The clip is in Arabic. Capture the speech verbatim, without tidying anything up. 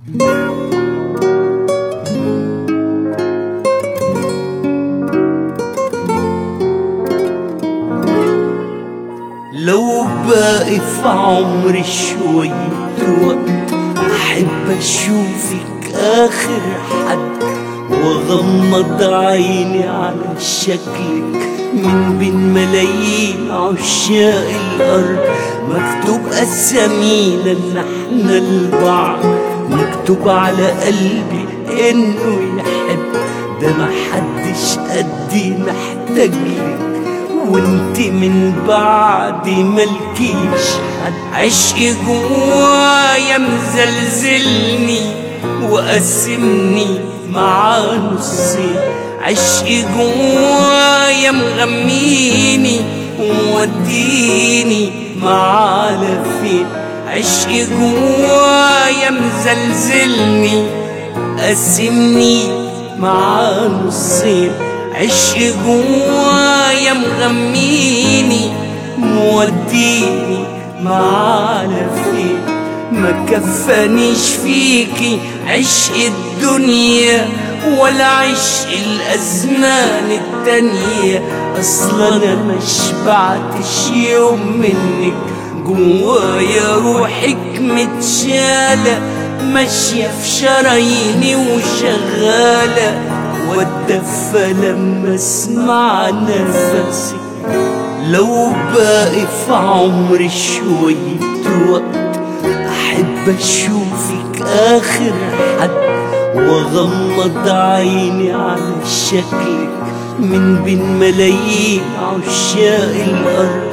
لو باقي في عمري شوية وقت أحب أشوفك آخر حد، وأغمض عيني على شكلك من بين ملايين عشاق الأرض. مكتوب أسامينا إن احنا لبعض، مكتوب على قلبي إنه يحب، ده محدش قدي محتاجلك، وانت من بعدي ملكيش حد. عشقي جوايا مزلزلني وقسمني مع نصين، عشقي جوايا مغميني ووديني مع لفين. عشقي جوايا مزلزلني قسمني مع نصين، عشقي جوايا مغميني موديني مع لفين. ما كفانيش فيكي عشق الدنيا ولا عشق الأزمان التانية، أصلا أنا مشبعتش يوم منك، جوايا روحك متشالة ماشية في شراييني وشغالة، واتدفى لما اسمع نفسك. لو باقي في عمري شوية وقت أحب أشوفك آخر حد، وأغمض عيني على شكلك من بين ملايين عشاق الأرض.